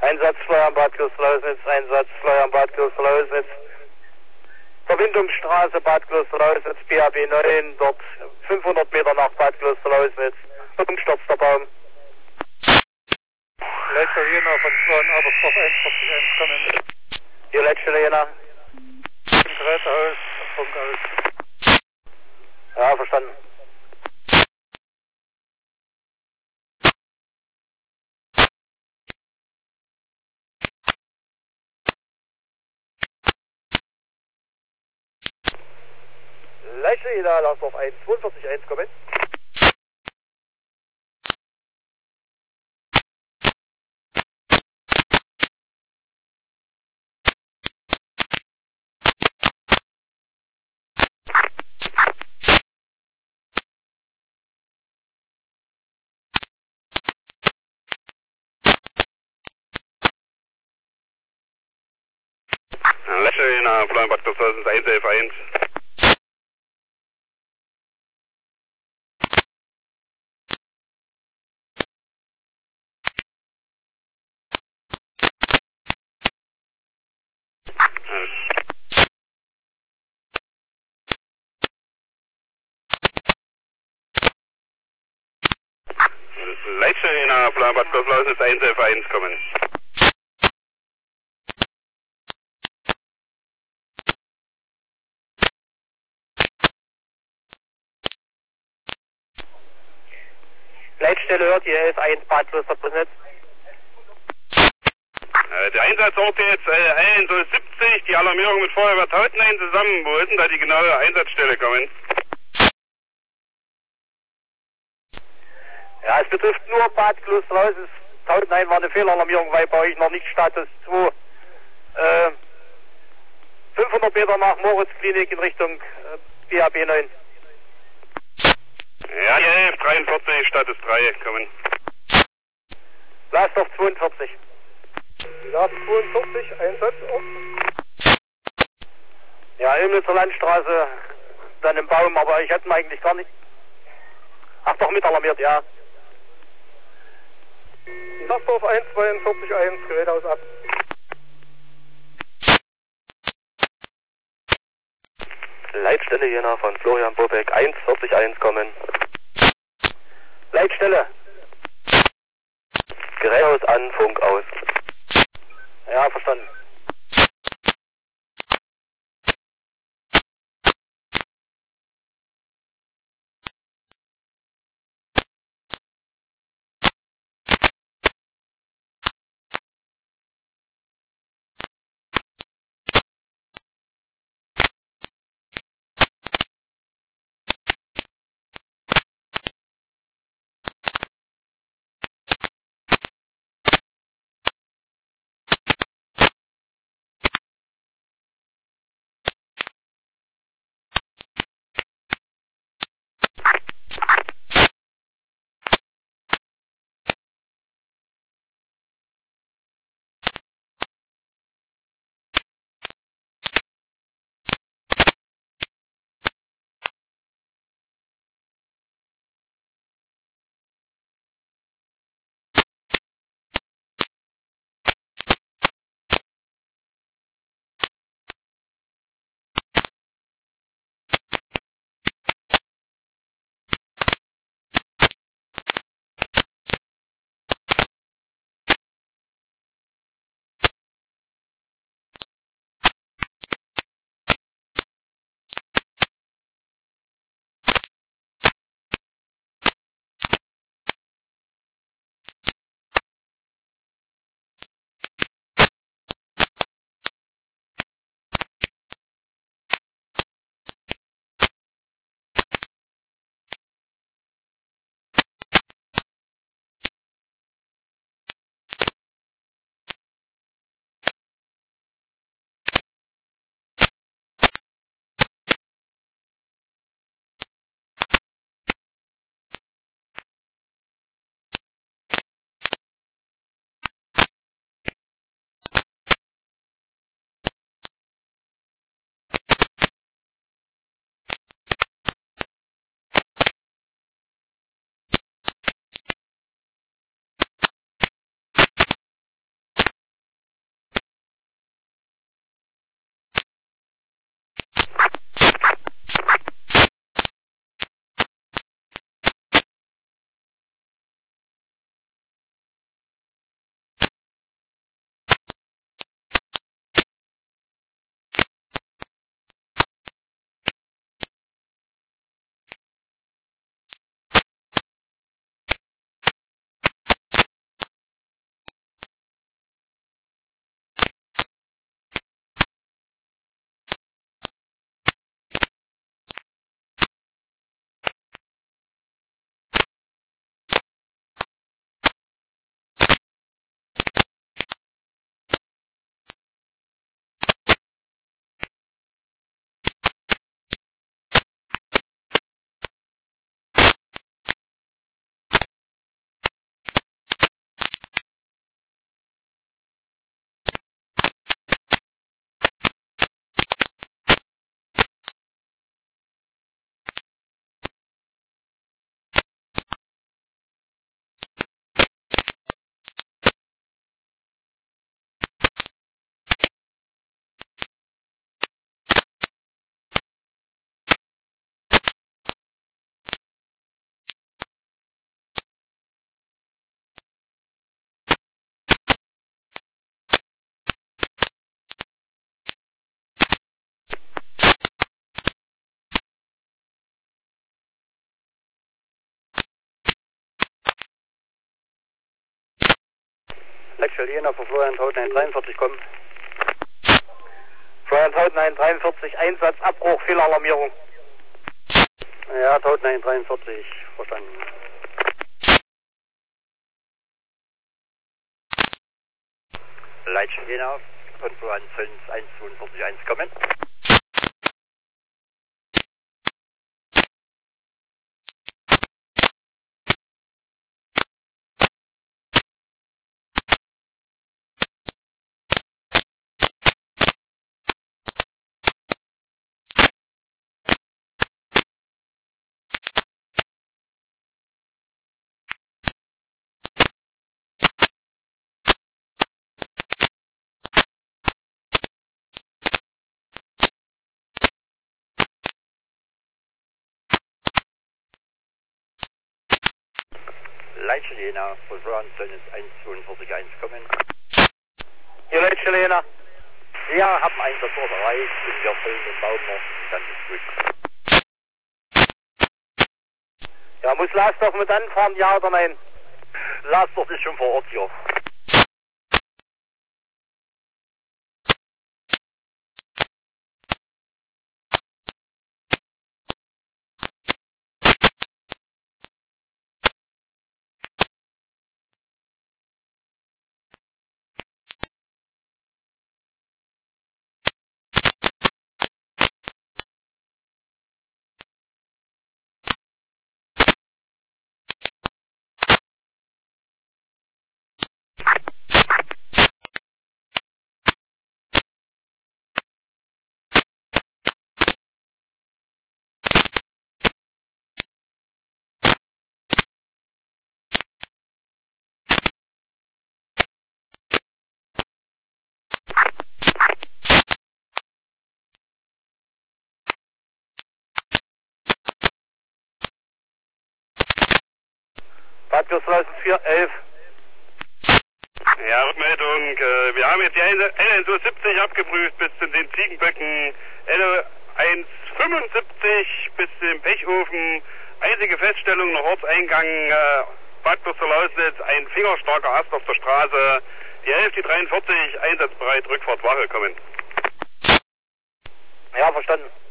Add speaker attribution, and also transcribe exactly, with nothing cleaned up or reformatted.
Speaker 1: Einsatz Fleuern Bad Kloster-Lausnitz, Einsatz Fleuern Bad Kloster-Lausnitz. Verbindungsstraße Bad Kloster-Lausnitz, B A B neun, dort fünfhundert Meter nach Bad Kloster-Lausnitz. Umstürzt der Baum.
Speaker 2: Letzter Jena von Fleuern Abersdorf einundvierzig eins kommen.
Speaker 1: Hier Leitstelle Jena.
Speaker 2: Im Gerätehaus, Funk aus.
Speaker 1: Ja, verstanden. Leitstelle Jena, Lausdorf eins, zweiundvierzig eins kommen.
Speaker 3: Leitstelle Jena, Fleuern Bad Kloster-Lausnitz, eins elf eins. Leitstelle Jena, Fleuern Bad Kloster-Lausnitz, eins elf eins kommen.
Speaker 1: Leitstelle hört, hier ist eins Bad Kloster-Lausnitz.
Speaker 3: Äh, der Einsatzort jetzt äh, eins siebzig, die Alarmierung mit Feuerwehr Tautenhain zusammen. Wo ist denn da die genaue Einsatzstelle kommen?
Speaker 1: Ja, es betrifft nur Bad Kloster-Lausnitz. Tautenhain war eine Fehlalarmierung, weil bei euch noch nicht Status zwei. Äh, fünfhundert Meter nach Moritz-Klinik in Richtung äh, B A B neun.
Speaker 3: Ja, die elf dreiundvierzig, Status drei kommen.
Speaker 1: Lastdorf zweiundvierzig.
Speaker 2: Last zweiundvierzig, Einsatz auf.
Speaker 1: Ja, Ilmnitzer Landstraße, dann im Baum, aber ich hätte ihn eigentlich gar nicht. Ach doch, mitalarmiert, ja.
Speaker 2: Lastdorf eins zweiundvierzig eins, Gerätehaus ab.
Speaker 1: Leitstelle Jena von Florian Bobeck, eins vierzig eins kommen. Leitstelle. Gerätehaus an, Funk aus. Ja, verstanden.
Speaker 4: Leitstelle Jena für Florian Tauten eins dreiundvierzig kommen.
Speaker 1: Florian Tauten eins dreiundvierzig, Einsatz, Abbruch, Fehlalarmierung.
Speaker 4: Ja, Tauten eins dreiundvierzig, verstanden. Leitstelle Jena von Florian Zöllens eins zweiundvierzig eins kommen. Leitstelle Jena von Florian Zöllens eins zweiundvierzig eins kommen.
Speaker 1: Hier Leitstelle Jena.
Speaker 4: Wir haben Einsatzort erreicht und wir füllen den Baum noch, dann ist gut.
Speaker 1: Ja, muss Lasdorf mit anfahren, ja oder nein?
Speaker 4: Lasdorf ist schon vor Ort hier.
Speaker 1: Bad Würstelhausen vier elf.
Speaker 3: Ja, Rückmeldung. Äh, wir haben jetzt die L eins siebzig abgeprüft bis zu den Ziegenböcken, L eins fünfundsiebzig bis zum Pechofen. Einzige Feststellung nach Ortseingang äh, Bad Würstelhausen, ein fingerstarker Ast auf der Straße. Die elf, die dreiundvierzig, einsatzbereit, Rückfahrt Wache kommen.
Speaker 1: Ja, verstanden.